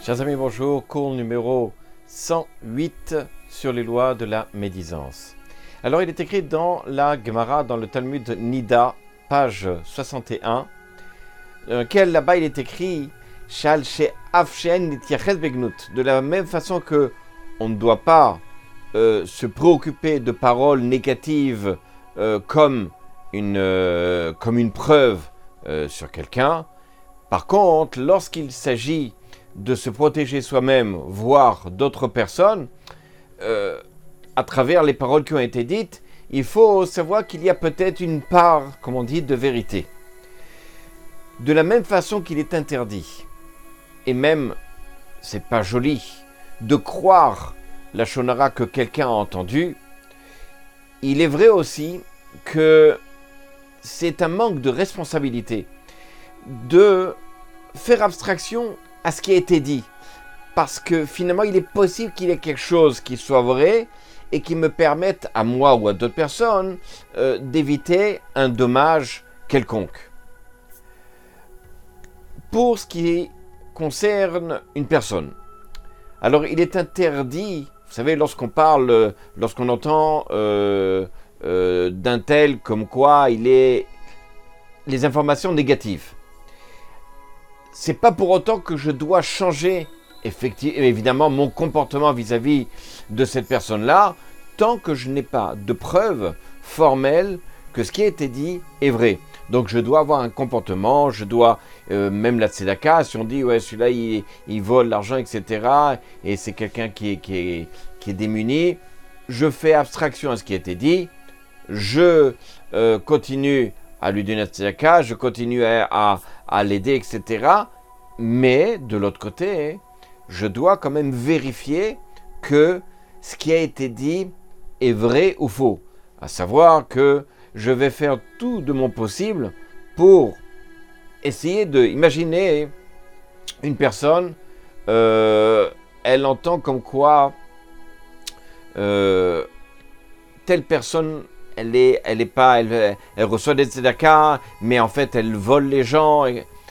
Chers amis, bonjour, cours numéro 108 sur les lois de la médisance. Alors il est écrit dans la Gemara, dans le Talmud Nida, page 61, dans lequel là-bas il est écrit de la même façon que on ne doit pas se préoccuper de paroles négatives comme une preuve sur quelqu'un. Par contre, lorsqu'il s'agit de se protéger soi-même, voire d'autres personnes, à travers les paroles qui ont été dites, il faut savoir qu'il y a peut-être une part, comme on dit, de vérité. De la même façon qu'il est interdit, et même, c'est pas joli, de croire la shonara que quelqu'un a entendue, il est vrai aussi que c'est un manque de responsabilité de faire abstraction à ce qui a été dit, parce que finalement il est possible qu'il y ait quelque chose qui soit vrai et qui me permette à moi ou à d'autres personnes d'éviter un dommage quelconque. Pour ce qui concerne une personne, alors il est interdit, vous savez, lorsqu'on entend d'un tel comme quoi il est les informations négatives. C'est pas pour autant que je dois changer évidemment mon comportement vis-à-vis de cette personne-là, tant que je n'ai pas de preuve formelle que ce qui a été dit est vrai. Donc je dois avoir un comportement, je dois, même la tzedaka, si on dit ouais celui-là il vole l'argent, etc., et c'est quelqu'un qui est démuni, je fais abstraction à ce qui a été dit, je continue à lui donner la tzedaka, je continue à l'aider, etc. Mais, de l'autre côté, je dois quand même vérifier que ce qui a été dit est vrai ou faux. À savoir que je vais faire tout de mon possible pour essayer de... Imaginez une personne, elle entend comme quoi telle personne... Elle reçoit des tzedaka, mais en fait elle vole les gens.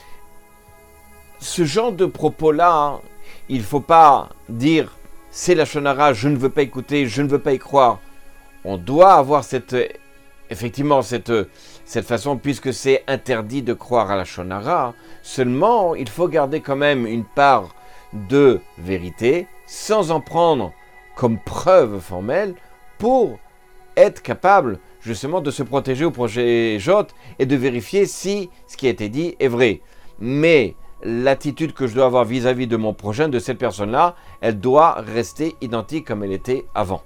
Ce genre de propos-là, il ne faut pas dire c'est la shonara, je ne veux pas écouter, je ne veux pas y croire. On doit avoir cette façon, puisque c'est interdit de croire à la shonara. Seulement, il faut garder quand même une part de vérité, sans en prendre comme preuve formelle, pour être capable justement de se protéger au projet J et de vérifier si ce qui a été dit est vrai. Mais l'attitude que je dois avoir vis-à-vis de mon prochain, de cette personne-là, elle doit rester identique comme elle était avant.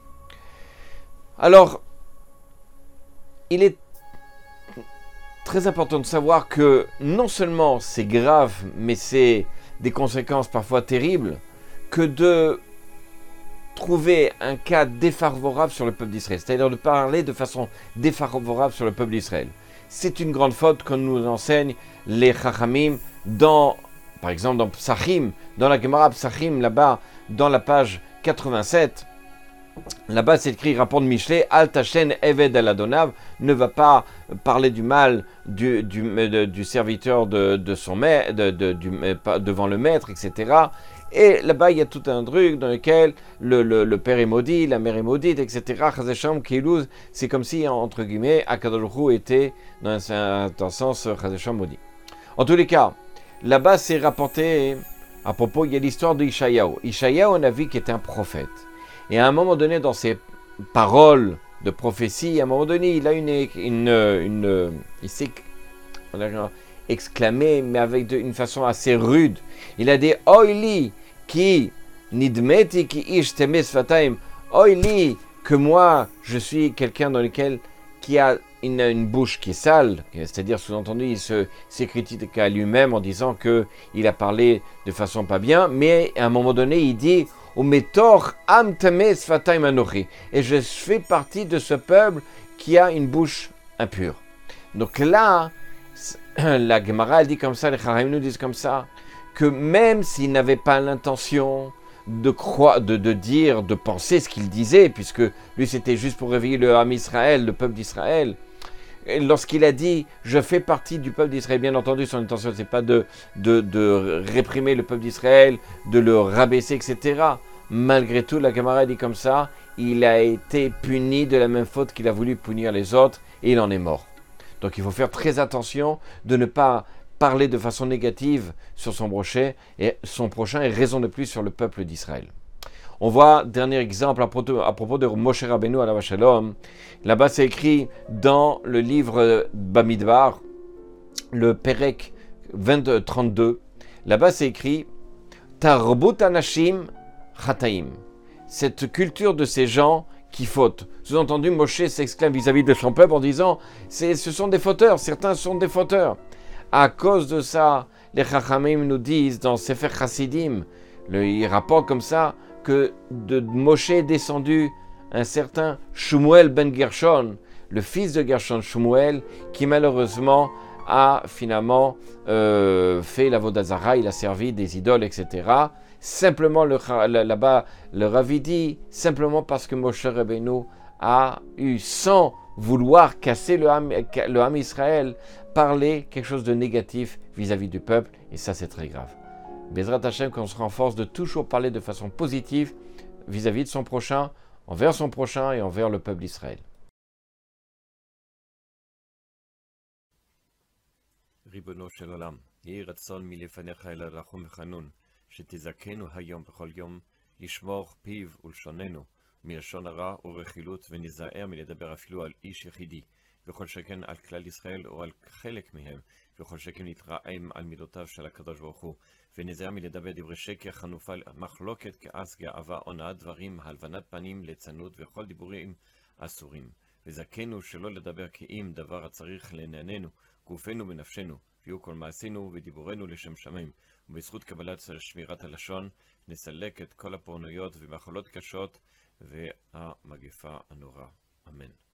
Alors, il est très important de savoir que non seulement c'est grave, mais c'est des conséquences parfois terribles, que de trouver un cas défavorable sur le peuple d'Israël, c'est-à-dire de parler de façon défavorable sur le peuple d'Israël. C'est une grande faute qu'on nous enseigne les Chachamim par exemple dans Psachim, dans la Gemara Psachim, là-bas, dans la page 87, là-bas c'est écrit, rapporte Michelet, Al Tachen Eved al Adonav, ne va pas parler du mal du serviteur de son maître, devant le maître, etc. Et là-bas, il y a tout un truc dans lequel le père est maudit, la mère est maudite, etc. Chazesham, Keilouz, c'est comme si, entre guillemets, Akadosh Baruch Hu était, dans un certain sens, Chazesham maudit. En tous les cas, là-bas, c'est rapporté, à propos, il y a l'histoire d'Ishayahu. Ishayahu, on a vu qu'il était un prophète. Et à un moment donné, dans ses paroles de prophétie, à un moment donné, il a il s'est exclamé, mais avec une façon assez rude. Il a dit « Oili ki nidmeti ki ish temes fataim » « Oili que moi, je suis quelqu'un qui a une bouche qui est sale. » C'est-à-dire, sous-entendu, il s'est critiqué à lui-même en disant qu'il a parlé de façon pas bien, mais à un moment donné, il dit « Umetor am temes fataim anochi » et je fais partie de ce peuple qui a une bouche impure. Donc là, la Gemara, elle dit comme ça, les Chachamim nous disent comme ça, que même s'il n'avait pas l'intention de penser ce qu'il disait, puisque lui c'était juste pour réveiller le Ham Israël, le peuple d'Israël, lorsqu'il a dit « Je fais partie du peuple d'Israël », bien entendu, son intention, ce n'est pas de réprimer le peuple d'Israël, de le rabaisser, etc. Malgré tout, la Gemara dit comme ça, il a été puni de la même faute qu'il a voulu punir les autres, et il en est mort. Donc il faut faire très attention de ne pas parler de façon négative sur son prochain et raison de plus sur le peuple d'Israël. On voit, dernier exemple, à propos de Moshe Rabbeinu alav shalom. Là-bas, c'est écrit dans le livre Bamidbar, le Perek 32. Là-bas, c'est écrit Tarbut Anashim Chataim. Cette culture de ces gens qui fautent. Sous-entendu, Moshe s'exclame vis-à-vis de son peuple en disant ce sont des fauteurs, certains sont des fauteurs. À cause de ça, les Chachamim nous disent dans Sefer Chassidim, ils rapportent comme ça que de Moshe est descendu un certain Shmuel ben Gershon, le fils de Gershon, Shmuel, qui malheureusement a finalement fait la Vodazara, il a servi des idoles, etc. Simplement, là-bas, le Ravi dit, simplement parce que Moshe Rabbeinu a eu, sans vouloir casser le Ham Israël, parler quelque chose de négatif vis-à-vis du peuple, et ça c'est très grave. Bezrat Hashem, qu'on se renforce de toujours parler de façon positive vis-à-vis de son prochain, envers son prochain et envers le peuple d'Israël. ריבונו של עולם, יהי רצון מלפניך אל הרחום וחנון, שתזכנו היום בכל יום, לשמור פיו ולשוננו, מלשון הרע ורכילות, וניזהר מלדבר אפילו על איש יחידי, וכל שכן על כלל ישראל או על חלק מהם, וכל שכן נתרעם על מילותיו של הקדוש ברוך הוא, וניזהר מלדבר דברי שקר, חנופה, מחלוקת, כעס, גאווה, הונאת דברים, הלבנת פנים, ליצנות וכל דיבורים אסורים. וזכנו שלא לדבר כאם דבר הצריך לענייננו, גופנו ונפשנו, ויהיו כל מעשינו ודיבורנו לשם שמיים, ובזכות קבלת שמירת הלשון, נסלק את כל הפורנויות ומחלות קשות והמגפה הנורא. אמן.